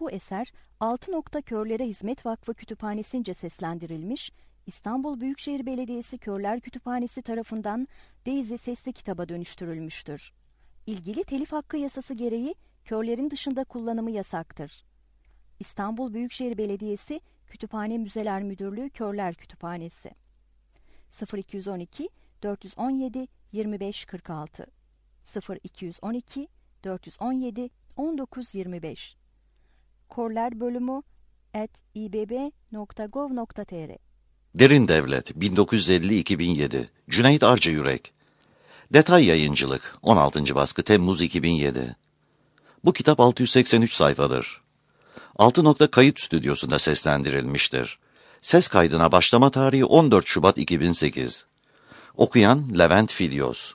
Bu eser Altınok'ta Körlere Hizmet Vakfı Kütüphanesi'nce seslendirilmiş, İstanbul Büyükşehir Belediyesi Körler Kütüphanesi tarafından Daisy sesli kitaba dönüştürülmüştür. İlgili telif hakkı yasası gereği körlerin dışında kullanımı yasaktır. İstanbul Büyükşehir Belediyesi Kütüphane Müzeler Müdürlüğü Körler Kütüphanesi 0212 417 2546 0212 417 1925 korlerbölümü@ibb.gov.tr Derin Devlet 1950-2007 Cüneyt Arcayürek Detay Yayıncılık 16. baskı Temmuz 2007 Bu kitap 683 sayfadır. Altınok'ta Kayıt Stüdyosu'nda seslendirilmiştir. Ses kaydına başlama tarihi 14 Şubat 2008. Okuyan Levent Filyos.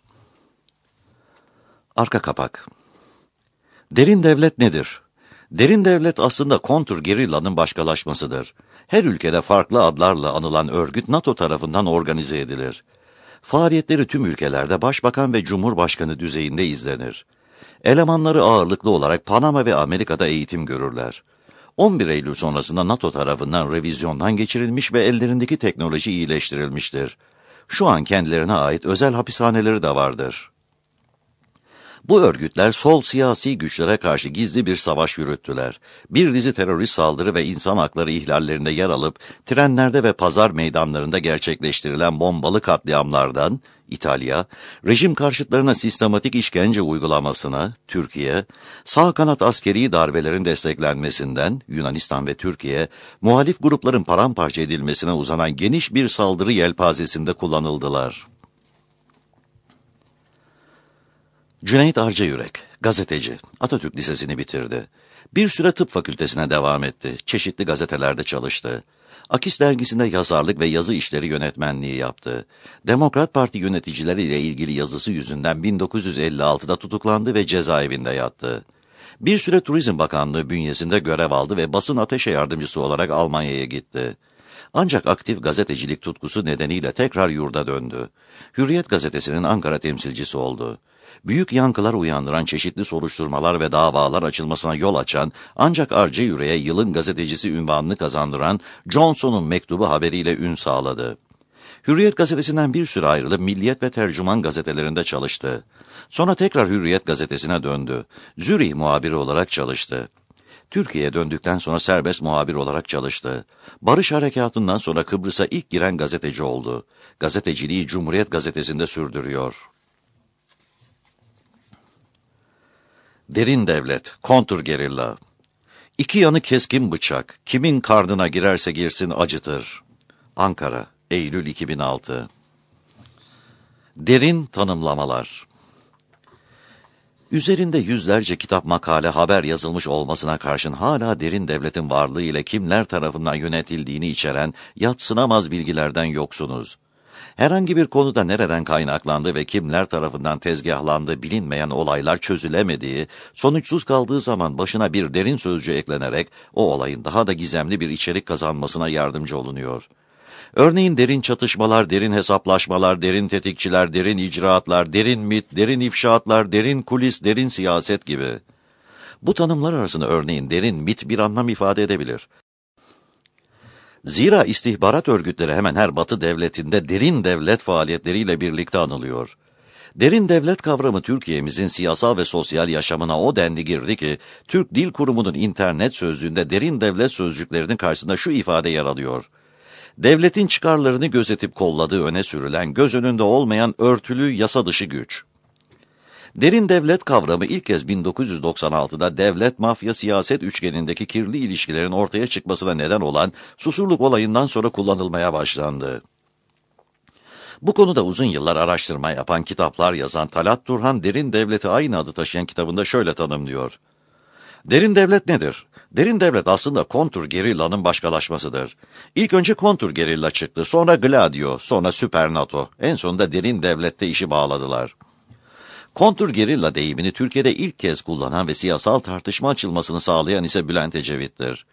Arka kapak. Derin devlet nedir? Derin devlet aslında kontrgerillanın başkalaşmasıdır. Her ülkede farklı adlarla anılan örgüt NATO tarafından organize edilir. Faaliyetleri tüm ülkelerde başbakan ve cumhurbaşkanı düzeyinde izlenir. Elemanları ağırlıklı olarak Panama ve Amerika'da eğitim görürler. 11 Eylül sonrasında NATO tarafından revizyondan geçirilmiş ve ellerindeki teknoloji iyileştirilmiştir. Şu an kendilerine ait özel hapishaneleri de vardır. Bu örgütler sol siyasi güçlere karşı gizli bir savaş yürüttüler. Bir dizi terörist saldırı ve insan hakları ihlallerinde yer alıp trenlerde ve pazar meydanlarında gerçekleştirilen bombalı katliamlardan İtalya, rejim karşıtlarına sistematik işkence uygulamasına Türkiye, sağ kanat askeri darbelerin desteklenmesinden Yunanistan ve Türkiye, muhalif grupların paramparça edilmesine uzanan geniş bir saldırı yelpazesinde kullanıldılar. Cüneyt Arcayürek, gazeteci, Atatürk Lisesi'ni bitirdi. Bir süre tıp fakültesine devam etti. Çeşitli gazetelerde çalıştı. Akis dergisinde yazarlık ve yazı işleri yönetmenliği yaptı. Demokrat Parti yöneticileriyle ilgili yazısı yüzünden 1956'da tutuklandı ve cezaevinde yattı. Bir süre Turizm Bakanlığı bünyesinde görev aldı ve basın ateşe yardımcısı olarak Almanya'ya gitti. Ancak aktif gazetecilik tutkusu nedeniyle tekrar yurda döndü. Hürriyet gazetesinin Ankara temsilcisi oldu. Büyük yankılar uyandıran çeşitli soruşturmalar ve davalar açılmasına yol açan, ancak Arcayürek'e yılın gazetecisi unvanını kazandıran Johnson'un mektubu haberiyle ün sağladı. Hürriyet gazetesinden bir süre ayrılıp Milliyet ve Tercüman gazetelerinde çalıştı. Sonra tekrar Hürriyet gazetesine döndü. Zürih muhabiri olarak çalıştı. Türkiye'ye döndükten sonra serbest muhabir olarak çalıştı. Barış Harekatı'ndan sonra Kıbrıs'a ilk giren gazeteci oldu. Gazeteciliği Cumhuriyet gazetesinde sürdürüyor. Derin devlet, kontrgerilla. İki yanı keskin bıçak, kimin karnına girerse girsin acıtır. Ankara, Eylül 2006. Derin tanımlamalar. Üzerinde yüzlerce kitap, makale, haber yazılmış olmasına karşın hala derin devletin varlığı ile kimler tarafından yönetildiğini içeren yadsınamaz bilgilerden yoksunuz. Herhangi bir konuda nereden kaynaklandığı ve kimler tarafından tezgahlandığı bilinmeyen olaylar çözülemediği, sonuçsuz kaldığı zaman başına bir derin sözcüğü eklenerek o olayın daha da gizemli bir içerik kazanmasına yardımcı olunuyor. Örneğin derin çatışmalar, derin hesaplaşmalar, derin tetikçiler, derin icraatlar, derin mit, derin ifşaatlar, derin kulis, derin siyaset gibi. Bu tanımlar arasında örneğin derin mit bir anlam ifade edebilir. Zira istihbarat örgütleri hemen her Batı devletinde derin devlet faaliyetleriyle birlikte anılıyor. Derin devlet kavramı Türkiye'mizin siyasal ve sosyal yaşamına o denli girdi ki, Türk Dil Kurumu'nun internet sözlüğünde derin devlet sözcüklerinin karşısında şu ifade yer alıyor. Devletin çıkarlarını gözetip kolladığı öne sürülen, göz önünde olmayan örtülü yasa dışı güç. Derin devlet kavramı ilk kez 1996'da devlet-mafya siyaset üçgenindeki kirli ilişkilerin ortaya çıkmasına neden olan Susurluk olayından sonra kullanılmaya başlandı. Bu konuda uzun yıllar araştırma yapan, kitaplar yazan Talat Turhan, derin devleti aynı adı taşıyan kitabında şöyle tanımlıyor. Derin devlet nedir? Derin devlet aslında kontrgerillanın başkalaşmasıdır. İlk önce kontrgerilla çıktı, sonra Gladio, sonra Süper NATO, en sonunda derin devlette işi bağladılar. Kontrgerilla deyimini Türkiye'de ilk kez kullanan ve siyasal tartışma açılmasını sağlayan ise Bülent Ecevit'tir.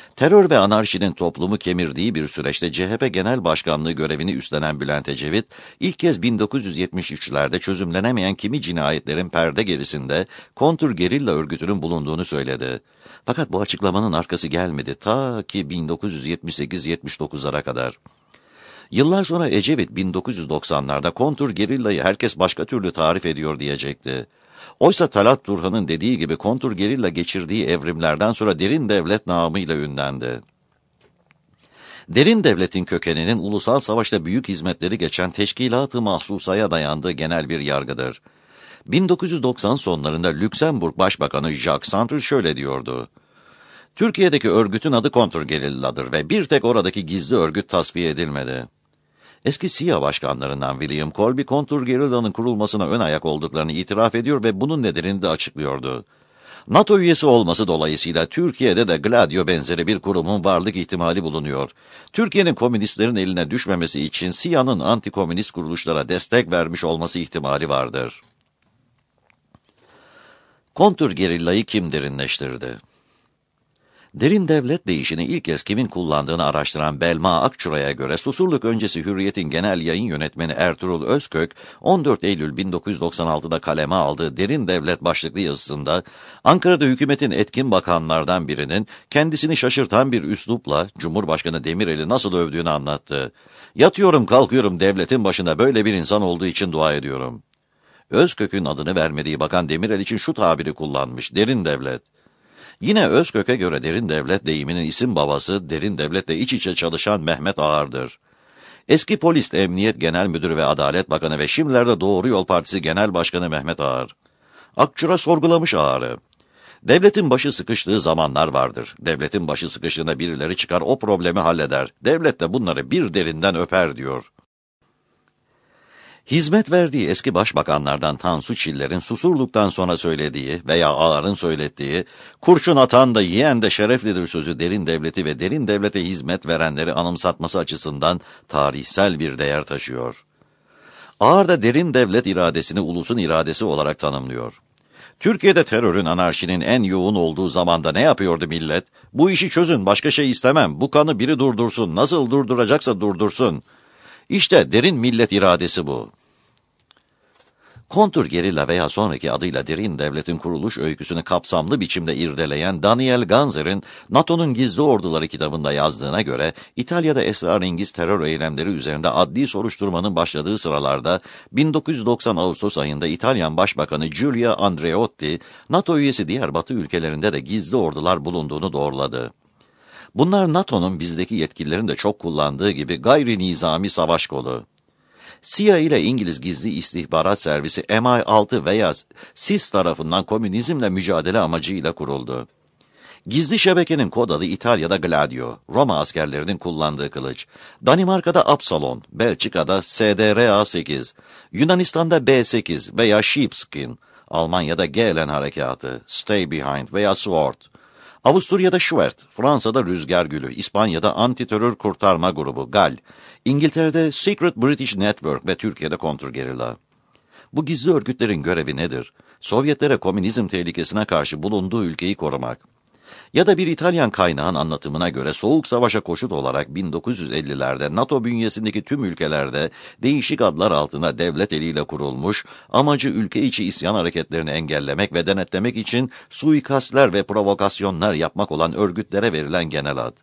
Terör ve anarşinin toplumu kemirdiği bir süreçte CHP Genel Başkanlığı görevini üstlenen Bülent Ecevit, ilk kez 1973'lerde çözümlenemeyen kimi cinayetlerin perde gerisinde kontrgerilla örgütünün bulunduğunu söyledi. Fakat bu açıklamanın arkası gelmedi ta ki 1978-79'lara kadar. Yıllar sonra Ecevit 1990'larda kontrgerillayı herkes başka türlü tarif ediyor diyecekti. Oysa Talat Turhan'ın dediği gibi kontrgerilla geçirdiği evrimlerden sonra derin devlet namıyla ünlendi. Derin devletin kökeninin ulusal savaşta büyük hizmetleri geçen Teşkilat-ı Mahsusa'ya dayandığı genel bir yargıdır. 1990 sonlarında Lüksemburg Başbakanı Jacques Santer şöyle diyordu: "Türkiye'deki örgütün adı kontrgerilladır ve bir tek oradaki gizli örgüt tasfiye edilmedi." Eski CIA başkanlarından William Colby, kontrgerillanın kurulmasına ön ayak olduklarını itiraf ediyor ve bunun nedenini de açıklıyordu. NATO üyesi olması dolayısıyla Türkiye'de de Gladio benzeri bir kurumun varlık ihtimali bulunuyor. Türkiye'nin komünistlerin eline düşmemesi için CIA'nın antikomünist kuruluşlara destek vermiş olması ihtimali vardır. Kontrgerillayı kim derinleştirdi? Derin devlet deyişini ilk kez kimin kullandığını araştıran Belma Akçura'ya göre Susurluk öncesi Hürriyet'in genel yayın yönetmeni Ertuğrul Özkök, 14 Eylül 1996'da kaleme aldığı Derin Devlet başlıklı yazısında, Ankara'da hükümetin etkin bakanlardan birinin kendisini şaşırtan bir üslupla Cumhurbaşkanı Demirel'i nasıl övdüğünü anlattı. "Yatıyorum kalkıyorum devletin başında böyle bir insan olduğu için dua ediyorum." Özkök'ün adını vermediği Bakan Demirel için şu tabiri kullanmış: derin devlet. Yine Özkök'e göre derin devlet deyiminin isim babası, derin devletle iç içe çalışan Mehmet Ağar'dır. Eski Polis, Emniyet Genel Müdürü ve Adalet Bakanı ve şimdilerde Doğru Yol Partisi Genel Başkanı Mehmet Ağar. Akçura sorgulamış Ağar'ı. Devletin başı sıkıştığı zamanlar vardır. Devletin başı sıkıştığında birileri çıkar o problemi halleder. Devlet de bunları bir derinden öper diyor. Hizmet verdiği eski başbakanlardan Tansu Çiller'in Susurluk'tan sonra söylediği veya Ağar'ın söylettiği, "Kurşun atan da yiyen de şereflidir" sözü derin devleti ve derin devlete hizmet verenleri anımsatması açısından tarihsel bir değer taşıyor. Ağar da derin devlet iradesini ulusun iradesi olarak tanımlıyor. Türkiye'de terörün, anarşinin en yoğun olduğu zamanda ne yapıyordu millet? "Bu işi çözün, başka şey istemem, bu kanı biri durdursun, nasıl durduracaksa durdursun." İşte derin millet iradesi bu. Kontrgerilla veya sonraki adıyla derin devletin kuruluş öyküsünü kapsamlı biçimde irdeleyen Daniel Ganzer'in NATO'nun Gizli Orduları kitabında yazdığına göre, İtalya'da esrarengiz terör eylemleri üzerinde adli soruşturmanın başladığı sıralarda 1990 Ağustos ayında İtalyan Başbakanı Giulio Andreotti, NATO üyesi diğer Batı ülkelerinde de gizli ordular bulunduğunu doğruladı. Bunlar NATO'nun bizdeki yetkililerin de çok kullandığı gibi gayri nizami savaş kolu. CIA ile İngiliz Gizli İstihbarat Servisi MI6 veya SIS tarafından komünizmle mücadele amacıyla kuruldu. Gizli şebekenin kod adı İtalya'da Gladio, Roma askerlerinin kullandığı kılıç, Danimarka'da Absalon, Belçika'da SDRA-8, Yunanistan'da B8 veya Sheepskin, Almanya'da Gehlen Harekatı, Stay Behind veya Sword, Avusturya'da Schwert, Fransa'da Rüzgar Gülü, İspanya'da Antiterör Kurtarma Grubu, GAL, İngiltere'de Secret British Network ve Türkiye'de kontrgerilla. Bu gizli örgütlerin görevi nedir? Sovyetlere komünizm tehlikesine karşı bulunduğu ülkeyi korumak. Ya da bir İtalyan kaynağın anlatımına göre Soğuk Savaş'a koşut olarak 1950'lerde NATO bünyesindeki tüm ülkelerde değişik adlar altında devlet eliyle kurulmuş, amacı ülke içi isyan hareketlerini engellemek ve denetlemek için suikastler ve provokasyonlar yapmak olan örgütlere verilen genel ad.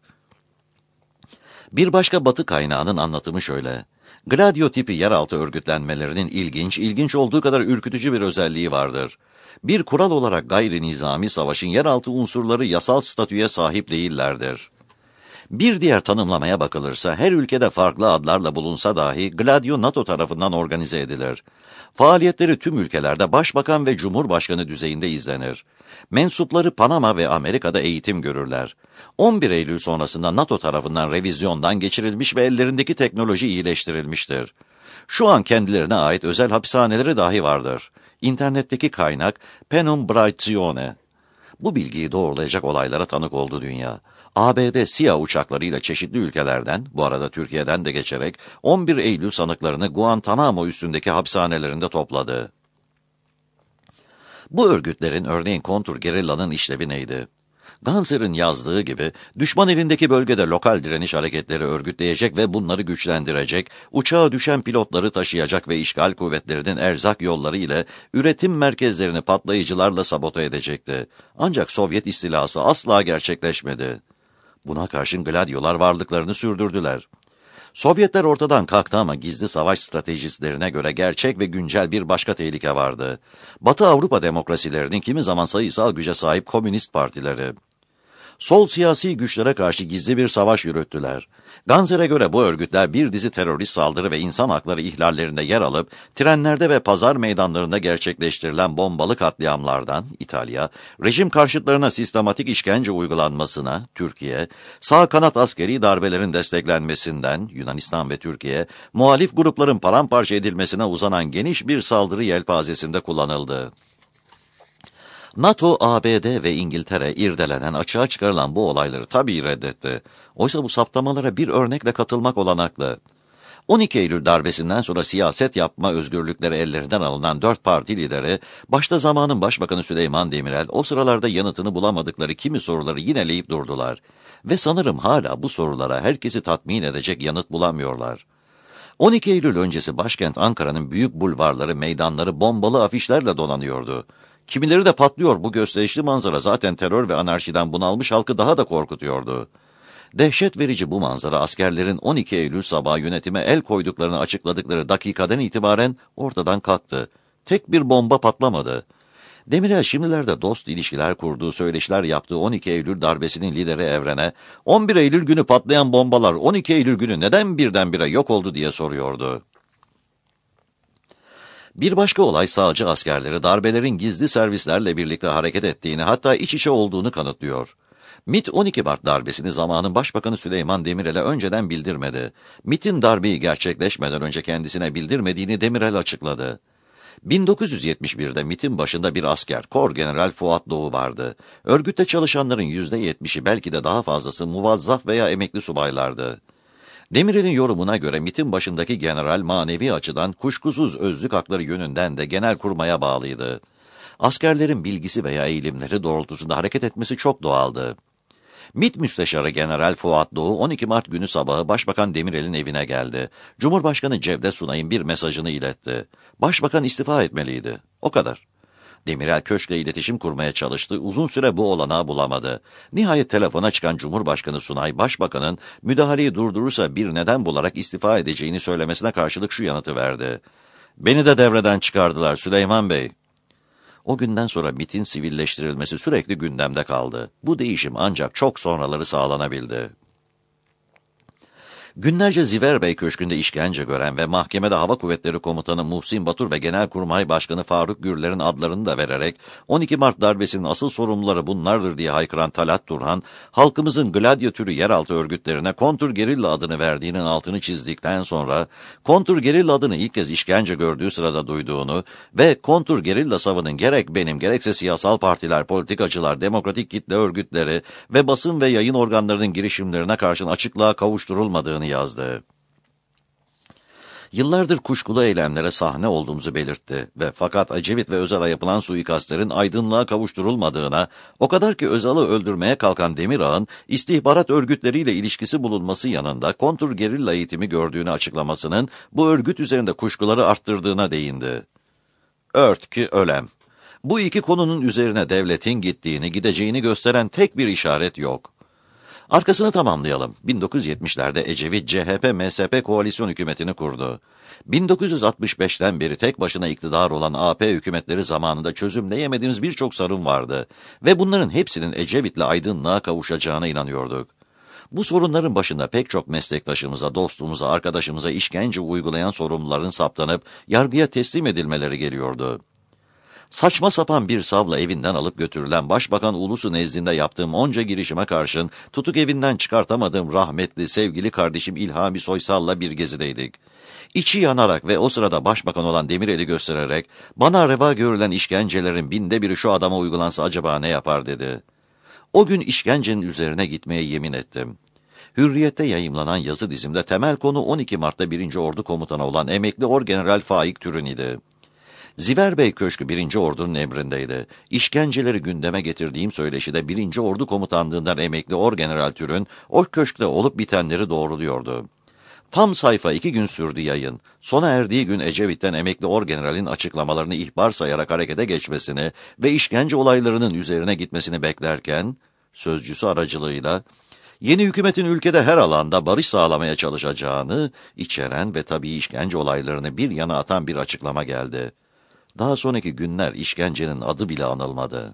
Bir başka Batı kaynağının anlatımı şöyle: Gladio tipi yeraltı örgütlenmelerinin ilginç olduğu kadar ürkütücü bir özelliği vardır. Bir kural olarak gayri nizami savaşın yeraltı unsurları yasal statüye sahip değillerdir. Bir diğer tanımlamaya bakılırsa her ülkede farklı adlarla bulunsa dahi Gladio NATO tarafından organize edilir. Faaliyetleri tüm ülkelerde başbakan ve cumhurbaşkanı düzeyinde izlenir. Mensupları Panama ve Amerika'da eğitim görürler. 11 Eylül sonrasında NATO tarafından revizyondan geçirilmiş ve ellerindeki teknoloji iyileştirilmiştir. Şu an kendilerine ait özel hapishaneleri dahi vardır. İnternetteki kaynak Penumbrazione. Bu bilgiyi doğrulayacak olaylara tanık oldu dünya. ABD SİHA uçaklarıyla çeşitli ülkelerden, bu arada Türkiye'den de geçerek 11 Eylül sanıklarını Guantanamo üstündeki hapishanelerinde topladı. Bu örgütlerin, örneğin kontrgerillanın işlevi neydi? Ganser'in yazdığı gibi, düşman elindeki bölgede lokal direniş hareketleri örgütleyecek ve bunları güçlendirecek, uçağa düşen pilotları taşıyacak ve işgal kuvvetlerinin erzak yolları ile üretim merkezlerini patlayıcılarla sabote edecekti. Ancak Sovyet istilası asla gerçekleşmedi. Buna karşın Gladyolar varlıklarını sürdürdüler. Sovyetler ortadan kalktı ama gizli savaş stratejistlerine göre gerçek ve güncel bir başka tehlike vardı. Batı Avrupa demokrasilerinin kimi zaman sayısal güce sahip komünist partileri. Sol siyasi güçlere karşı gizli bir savaş yürüttüler. Ganser'e göre bu örgütler bir dizi terörist saldırı ve insan hakları ihlallerinde yer alıp, trenlerde ve pazar meydanlarında gerçekleştirilen bombalı katliamlardan İtalya, rejim karşıtlarına sistematik işkence uygulanmasına Türkiye, sağ kanat askeri darbelerin desteklenmesinden Yunanistan ve Türkiye, muhalif grupların paramparça edilmesine uzanan geniş bir saldırı yelpazesinde kullanıldı. NATO, ABD ve İngiltere irdelenen, açığa çıkarılan bu olayları tabii reddetti. Oysa bu saptamalara bir örnekle katılmak olanaklı. 12 Eylül darbesinden sonra siyaset yapma özgürlükleri ellerinden alınan 4 parti lideri, başta zamanın Başbakanı Süleyman Demirel, o sıralarda yanıtını bulamadıkları kimi soruları yineleyip durdular. Ve sanırım hala bu sorulara herkesi tatmin edecek yanıt bulamıyorlar. 12 Eylül öncesi başkent Ankara'nın büyük bulvarları, meydanları bombalı afişlerle donanıyordu. Kimileri de patlıyor, bu gösterişli manzara zaten terör ve anarşiden bunalmış halkı daha da korkutuyordu. Dehşet verici bu manzara askerlerin 12 Eylül sabahı yönetime el koyduklarını açıkladıkları dakikadan itibaren ortadan kalktı. Tek bir bomba patlamadı. Demirel şimdilerde dost ilişkiler kurduğu, söyleşiler yaptığı 12 Eylül darbesinin lideri Evren'e, 11 Eylül günü patlayan bombalar 12 Eylül günü neden birdenbire yok oldu diye soruyordu. Bir başka olay sağcı askerleri darbelerin gizli servislerle birlikte hareket ettiğini, hatta iç içe olduğunu kanıtlıyor. MİT 12 Mart darbesini zamanın Başbakanı Süleyman Demirel'e önceden bildirmedi. MİT'in darbeyi gerçekleşmeden önce kendisine bildirmediğini Demirel açıkladı. 1971'de MİT'in başında bir asker, Korgeneral Fuat Doğu vardı. Örgütte çalışanların %70'i, belki de daha fazlası muvazzaf veya emekli subaylardı. Demirel'in yorumuna göre MİT'in başındaki general manevi açıdan kuşkusuz özlük hakları yönünden de Genelkurmay'a bağlıydı. Askerlerin bilgisi veya eğilimleri doğrultusunda hareket etmesi çok doğaldı. MİT Müsteşarı General Fuat Doğu 12 Mart günü sabahı Başbakan Demirel'in evine geldi. Cumhurbaşkanı Cevdet Sunay'ın bir mesajını iletti. Başbakan istifa etmeliydi. O kadar. Demirel köşkle iletişim kurmaya çalıştı, uzun süre bu olanağı bulamadı. Nihayet telefona çıkan Cumhurbaşkanı Sunay, Başbakanın müdahaleyi durdurursa bir neden bularak istifa edeceğini söylemesine karşılık şu yanıtı verdi. "Beni de devreden çıkardılar Süleyman Bey." O günden sonra MİT'in sivilleştirilmesi sürekli gündemde kaldı. Bu değişim ancak çok sonraları sağlanabildi. Günlerce Ziverbey Köşkü'nde işkence gören ve mahkemede Hava Kuvvetleri Komutanı Muhsin Batur ve Genelkurmay Başkanı Faruk Gürler'in adlarını da vererek 12 Mart darbesinin asıl sorumluları bunlardır diye haykıran Talat Turhan, halkımızın Gladyo türü yeraltı örgütlerine kontrgerilla adını verdiğinin altını çizdikten sonra, kontrgerilla adını ilk kez işkence gördüğü sırada duyduğunu ve kontrgerilla savının gerek benim gerekse siyasal partiler, politikacılar, demokratik kitle örgütleri ve basın ve yayın organlarının girişimlerine karşın açıklığa kavuşturulmadığını yazdı. Yıllardır kuşkulu eylemlere sahne olduğumuzu belirtti ve fakat Ecevit ve Özal'a yapılan suikastlerin aydınlığa kavuşturulmadığına, o kadar ki Özal'ı öldürmeye kalkan Demirağ'ın istihbarat örgütleriyle ilişkisi bulunması yanında kontrgerilla eğitimi gördüğünü açıklamasının bu örgüt üzerinde kuşkuları arttırdığına değindi. Ört ki ölem. Bu iki konunun üzerine devletin gittiğini, gideceğini gösteren tek bir işaret yok. Arkasını tamamlayalım. 1970'lerde Ecevit, CHP-MSP koalisyon hükümetini kurdu. 1965'ten beri tek başına iktidar olan AP hükümetleri zamanında çözümleyemediğimiz birçok sorun vardı ve bunların hepsinin Ecevit'le aydınlığa kavuşacağına inanıyorduk. Bu sorunların başında pek çok meslektaşımıza, dostumuza, arkadaşımıza işkence uygulayan sorumluların saptanıp yargıya teslim edilmeleri geliyordu. Saçma sapan bir savla evinden alıp götürülen Başbakan Ulusu nezdinde yaptığım onca girişime karşın tutuk evinden çıkartamadığım rahmetli sevgili kardeşim İlhami Soysal'la bir gezideydik. İçi yanarak ve o sırada başbakan olan Demirel'i göstererek bana reva görülen işkencelerin binde biri şu adama uygulansa acaba ne yapar dedi. O gün işkencenin üzerine gitmeye yemin ettim. Hürriyet'te yayımlanan yazı dizimde temel konu 12 Mart'ta 1. Ordu Komutanı olan emekli Orgeneral Faik Türün idi. Ziverbey Köşkü 1. Ordu'nun emrindeydi. İşkenceleri gündeme getirdiğim söyleşide 1. Ordu Komutanlığından emekli Orgeneral Türün o köşkte olup bitenleri doğruluyordu. Tam sayfa 2 gün sürdü yayın. Sona erdiği gün Ecevit'ten emekli Orgeneral'in açıklamalarını ihbar sayarak harekete geçmesini ve işkence olaylarının üzerine gitmesini beklerken, sözcüsü aracılığıyla, yeni hükümetin ülkede her alanda barış sağlamaya çalışacağını içeren ve tabii işkence olaylarını bir yana atan bir açıklama geldi. Daha sonraki günler işkencenin adı bile anılmadı.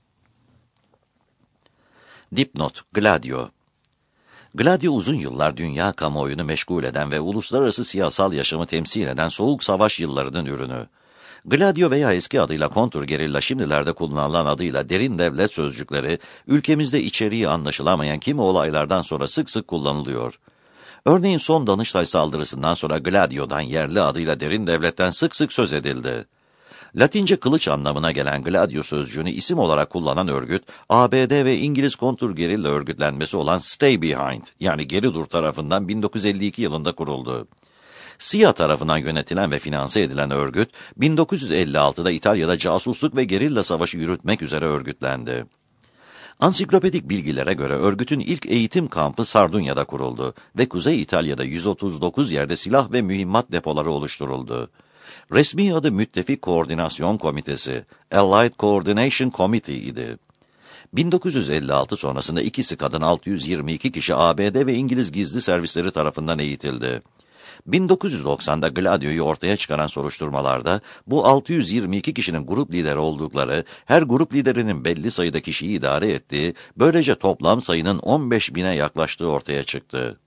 Dipnot: Gladio. Gladio uzun yıllar dünya kamuoyunu meşgul eden ve uluslararası siyasal yaşamı temsil eden soğuk savaş yıllarının ürünü. Gladio veya eski adıyla kontrgerilla, şimdilerde kullanılan adıyla derin devlet sözcükleri, ülkemizde içeriği anlaşılamayan kimi olaylardan sonra sık sık kullanılıyor. Örneğin son Danıştay saldırısından sonra Gladio'dan, yerli adıyla derin devletten sık sık söz edildi. Latince kılıç anlamına gelen Gladio sözcüğünü isim olarak kullanan örgüt, ABD ve İngiliz kontrgerilla örgütlenmesi olan Stay Behind, yani Geri Dur tarafından 1952 yılında kuruldu. CIA tarafından yönetilen ve finanse edilen örgüt, 1956'da İtalya'da casusluk ve gerilla savaşı yürütmek üzere örgütlendi. Ansiklopedik bilgilere göre örgütün ilk eğitim kampı Sardunya'da kuruldu ve Kuzey İtalya'da 139 yerde silah ve mühimmat depoları oluşturuldu. Resmi adı Müttefik Koordinasyon Komitesi, Allied Coordination Committee idi. 1956 sonrasında ikisi kadın 622 kişi ABD ve İngiliz gizli servisleri tarafından eğitildi. 1990'da Gladio'yu ortaya çıkaran soruşturmalarda bu 622 kişinin grup lideri oldukları, her grup liderinin belli sayıda kişiyi idare ettiği, böylece toplam sayının 15.000'e yaklaştığı ortaya çıktı.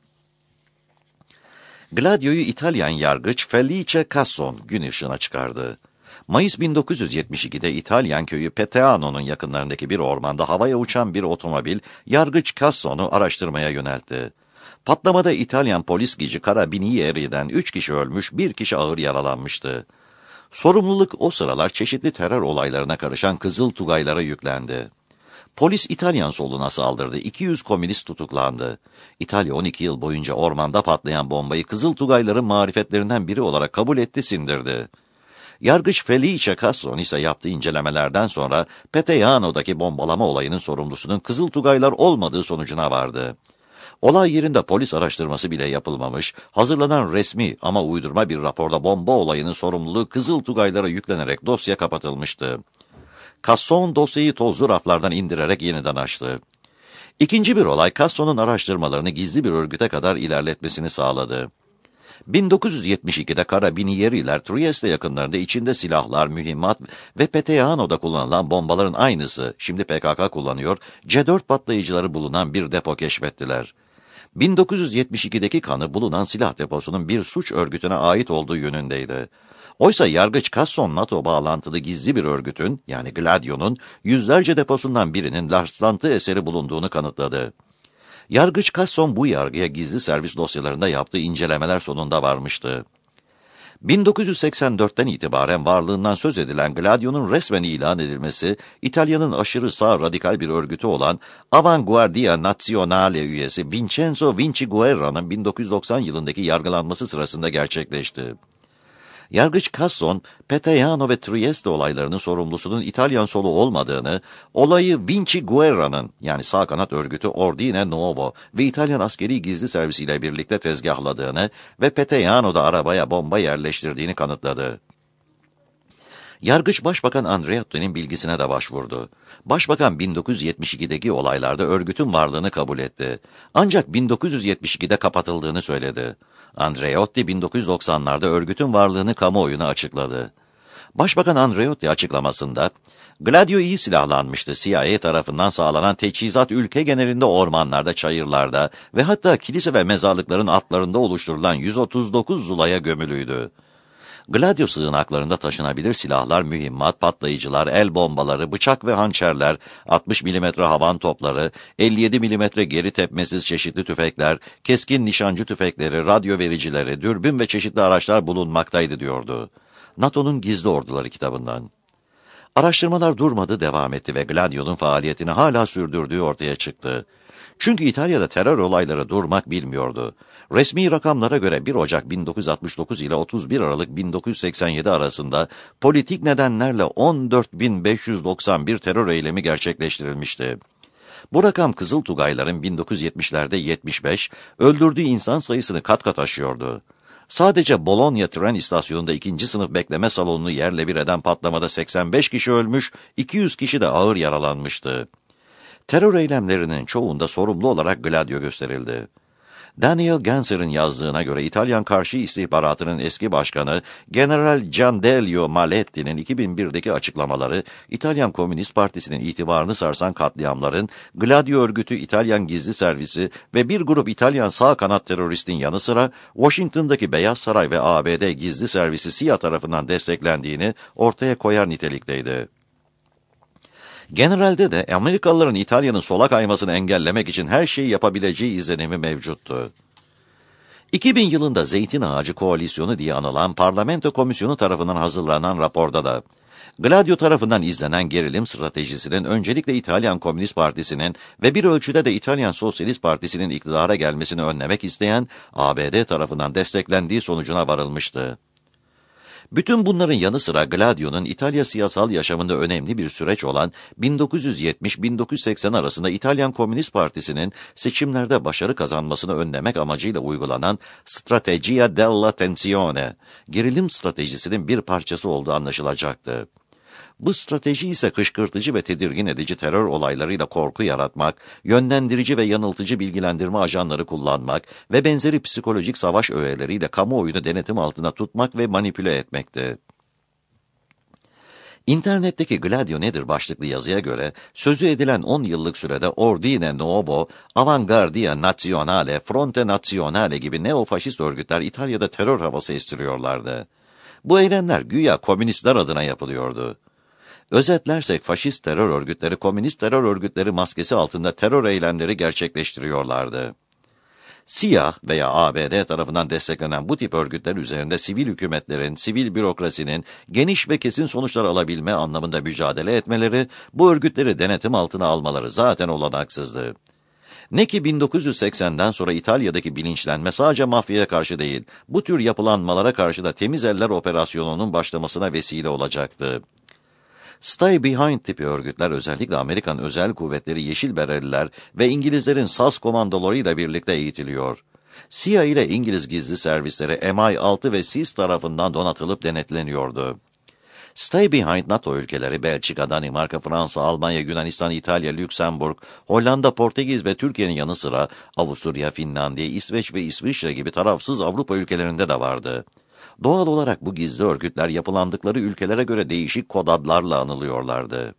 Gladio'yu İtalyan yargıç Felice Casson gün ışığına çıkardı. Mayıs 1972'de İtalyan köyü Peteano'nun yakınlarındaki bir ormanda havaya uçan bir otomobil, yargıç Casson'u araştırmaya yöneltti. Patlamada İtalyan polis gücü Carabinieri'den 3 kişi ölmüş, 1 kişi ağır yaralanmıştı. Sorumluluk o sıralar çeşitli terör olaylarına karışan Kızıl Tugaylara yüklendi. Polis İtalyan soluna saldırdı, 200 komünist tutuklandı. İtalya 12 yıl boyunca ormanda patlayan bombayı Kızıl Tugayların marifetlerinden biri olarak kabul etti, sindirdi. Yargıç Felice Casson ise yaptığı incelemelerden sonra Peteano'daki bombalama olayının sorumlusunun Kızıl Tugaylar olmadığı sonucuna vardı. Olay yerinde polis araştırması bile yapılmamış, hazırlanan resmi ama uydurma bir raporda bomba olayının sorumluluğu Kızıl Tugaylara yüklenerek dosya kapatılmıştı. Casson dosyayı tozlu raflardan indirerek yeniden açtı. İkinci bir olay, Casson'un araştırmalarını gizli bir örgüte kadar ilerletmesini sağladı. 1972'de Carabinieriler Trieste yakınlarında içinde silahlar, mühimmat ve Peteano'da kullanılan bombaların aynısı, şimdi PKK kullanıyor, C4 patlayıcıları bulunan bir depo keşfettiler. 1972'deki kanı bulunan silah deposunun bir suç örgütüne ait olduğu yönündeydi. Oysa yargıç Casson, NATO bağlantılı gizli bir örgütün, yani Gladio'nun, yüzlerce deposundan birinin rastlantı eseri bulunduğunu kanıtladı. Yargıç Casson bu yargıya gizli servis dosyalarında yaptığı incelemeler sonunda varmıştı. 1984'ten itibaren varlığından söz edilen Gladio'nun resmen ilan edilmesi, İtalya'nın aşırı sağ radikal bir örgütü olan Avanguardia Nazionale üyesi Vincenzo Vinciguerra'nın 1990 yılındaki yargılanması sırasında gerçekleşti. Yargıç Casson, Peteano ve Trieste olaylarının sorumlusunun İtalyan solu olmadığını, olayı Vinciguerra'nın, yani sağ kanat örgütü Ordine Nuovo ve İtalyan askeri gizli servisiyle birlikte tezgahladığını ve Peteano'da arabaya bomba yerleştirdiğini kanıtladı. Yargıç Başbakan Andreotti'nin bilgisine de başvurdu. Başbakan 1972'deki olaylarda örgütün varlığını kabul etti. Ancak 1972'de kapatıldığını söyledi. Andreotti 1990'larda örgütün varlığını kamuoyuna açıkladı. Başbakan Andreotti açıklamasında, Gladio iyi silahlanmıştı. CIA tarafından sağlanan teçhizat ülke genelinde ormanlarda, çayırlarda ve hatta kilise ve mezarlıkların altlarında oluşturulan 139 zulaya gömülüydü. Gladio sığınaklarında taşınabilir silahlar, mühimmat, patlayıcılar, el bombaları, bıçak ve hançerler, 60 mm havan topları, 57 mm geri tepmesiz çeşitli tüfekler, keskin nişancı tüfekleri, radyo vericileri, dürbün ve çeşitli araçlar bulunmaktaydı diyordu. NATO'nun Gizli Orduları kitabından. Araştırmalar durmadı devam etti ve Gladio'nun faaliyetini hala sürdürdüğü ortaya çıktı. Çünkü İtalya'da terör olayları durmak bilmiyordu. Resmi rakamlara göre 1 Ocak 1969 ile 31 Aralık 1987 arasında politik nedenlerle 14.591 terör eylemi gerçekleştirilmişti. Bu rakam Kızıl Tugayların 1970'lerde 75, öldürdüğü insan sayısını kat kat aşıyordu. Sadece Bologna tren istasyonunda 2. sınıf bekleme salonunu yerle bir eden patlamada 85 kişi ölmüş, 200 kişi de ağır yaralanmıştı. Terör eylemlerinin çoğunda sorumlu olarak Gladio gösterildi. Daniel Ganser'in yazdığına göre İtalyan Karşı İstihbaratı'nın eski başkanı General Giandelio Maletti'nin 2001'deki açıklamaları, İtalyan Komünist Partisi'nin itibarını sarsan katliamların, Gladio örgütü, İtalyan Gizli Servisi ve bir grup İtalyan sağ kanat teröristin yanı sıra Washington'daki Beyaz Saray ve ABD Gizli Servisi CIA tarafından desteklendiğini ortaya koyar nitelikteydi. Genelde de Amerikalıların İtalya'nın sola kaymasını engellemek için her şeyi yapabileceği izlenimi mevcuttu. 2000 yılında Zeytin Ağacı Koalisyonu diye anılan Parlamento Komisyonu tarafından hazırlanan raporda da, Gladio tarafından izlenen gerilim stratejisinin öncelikle İtalyan Komünist Partisi'nin ve bir ölçüde de İtalyan Sosyalist Partisi'nin iktidara gelmesini önlemek isteyen ABD tarafından desteklendiği sonucuna varılmıştı. Bütün bunların yanı sıra Gladio'nun İtalya siyasal yaşamında önemli bir süreç olan 1970-1980 arasında İtalyan Komünist Partisi'nin seçimlerde başarı kazanmasını önlemek amacıyla uygulanan Strategia della Tensione, gerilim stratejisinin bir parçası olduğu anlaşılacaktı. Bu strateji ise kışkırtıcı ve tedirgin edici terör olaylarıyla korku yaratmak, yönlendirici ve yanıltıcı bilgilendirme ajanları kullanmak ve benzeri psikolojik savaş öğeleriyle kamuoyunu denetim altına tutmak ve manipüle etmekti. İnternetteki Gladio nedir başlıklı yazıya göre, sözü edilen 10 yıllık sürede Ordine Nuovo, Avanguardia Nazionale, Fronte Nazionale gibi neofaşist örgütler İtalya'da terör havası estiriyorlardı. Bu eylemler güya komünistler adına yapılıyordu. Özetlersek faşist terör örgütleri, komünist terör örgütleri maskesi altında terör eylemleri gerçekleştiriyorlardı. CIA veya ABD tarafından desteklenen bu tip örgütler üzerinde sivil hükümetlerin, sivil bürokrasinin geniş ve kesin sonuçlar alabilme anlamında mücadele etmeleri, bu örgütleri denetim altına almaları zaten olanaksızdı. Ne ki 1980'den sonra İtalya'daki bilinçlenme sadece mafyaya karşı değil, bu tür yapılanmalara karşı da temiz eller operasyonunun başlamasına vesile olacaktı. Stay Behind tipi örgütler özellikle Amerikan özel kuvvetleri Yeşil Bereliler ve İngilizlerin SAS komandolarıyla birlikte eğitiliyor. CIA ile İngiliz gizli servisleri MI6 ve SIS tarafından donatılıp denetleniyordu. Stay Behind NATO ülkeleri Belçika, Danimarka, Fransa, Almanya, Yunanistan, İtalya, Lüksemburg, Hollanda, Portekiz ve Türkiye'nin yanı sıra Avusturya, Finlandiya, İsveç ve İsviçre gibi tarafsız Avrupa ülkelerinde de vardı. Doğal olarak bu gizli örgütler yapılandıkları ülkelere göre değişik kod adlarla anılıyorlardı.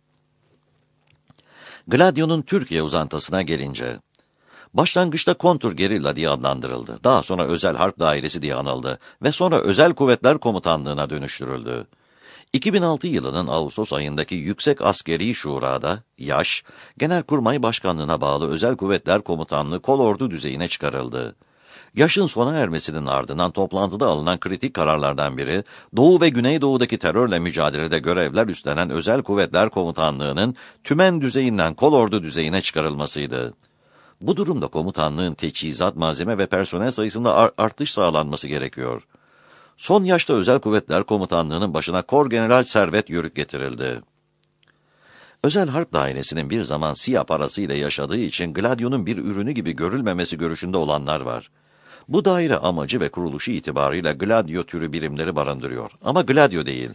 Gladio'nun Türkiye uzantısına gelince, başlangıçta kontrgerilla diye adlandırıldı. Daha sonra Özel Harp Dairesi diye anıldı ve sonra Özel Kuvvetler Komutanlığı'na dönüştürüldü. 2006 yılının Ağustos ayındaki Yüksek Askeri Şura'da, YAŞ, Genelkurmay Başkanlığı'na bağlı Özel Kuvvetler Komutanlığı kolordu düzeyine çıkarıldı. YAŞ'ın sona ermesinin ardından toplantıda alınan kritik kararlardan biri, Doğu ve Güneydoğu'daki terörle mücadelede görevler üstlenen Özel Kuvvetler Komutanlığı'nın tümen düzeyinden kolordu düzeyine çıkarılmasıydı. Bu durumda komutanlığın teçhizat, malzeme ve personel sayısında artış sağlanması gerekiyor. Son yaşta Özel Kuvvetler Komutanlığı'nın başına Korgeneral Servet Yörük getirildi. Özel Harp Dairesi'nin bir zaman CIA parasıyla yaşadığı için Gladio'nun bir ürünü gibi görülmemesi görüşünde olanlar var. Bu daire amacı ve kuruluşu itibarıyla Gladio türü birimleri barındırıyor. Ama Gladio değil.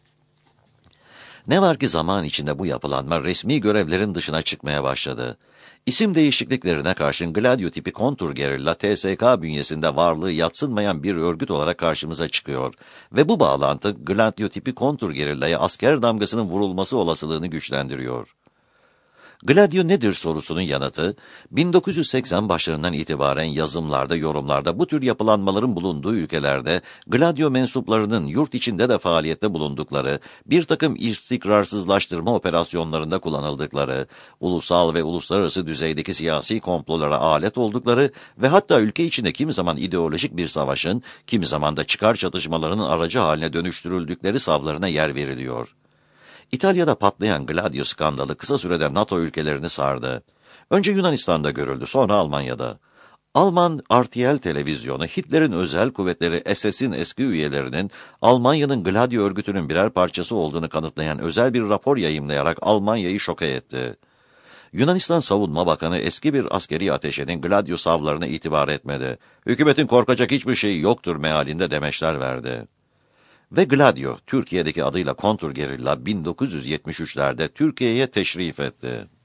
Ne var ki zaman içinde bu yapılanma resmi görevlerin dışına çıkmaya başladı. İsim değişikliklerine karşın Gladio tipi kontrgerilla TSK bünyesinde varlığı yadsınmayan bir örgüt olarak karşımıza çıkıyor ve bu bağlantı Gladio tipi kontrgerillaya asker damgasının vurulması olasılığını güçlendiriyor. Gladio nedir sorusunun yanıtı, 1980 başlarından itibaren yazımlarda, yorumlarda bu tür yapılanmaların bulunduğu ülkelerde Gladio mensuplarının yurt içinde de faaliyette bulundukları, bir takım istikrarsızlaştırma operasyonlarında kullanıldıkları, ulusal ve uluslararası düzeydeki siyasi komplolara alet oldukları ve hatta ülke içinde kimi zaman ideolojik bir savaşın, kimi zaman da çıkar çatışmalarının aracı haline dönüştürüldükleri savlarına yer veriliyor. İtalya'da patlayan Gladio skandalı kısa sürede NATO ülkelerini sardı. Önce Yunanistan'da görüldü, sonra Almanya'da. Alman RTL televizyonu Hitler'in özel kuvvetleri SS'in eski üyelerinin Almanya'nın Gladio örgütünün birer parçası olduğunu kanıtlayan özel bir rapor yayımlayarak Almanya'yı şoke etti. Yunanistan Savunma Bakanı eski bir askeri ateşenin Gladio savlarına itibar etmedi. Hükümetin korkacak hiçbir şeyi yoktur mealinde demeçler verdi. Ve Gladio, Türkiye'deki adıyla kontrgerilla 1973'lerde Türkiye'ye teşrif etti.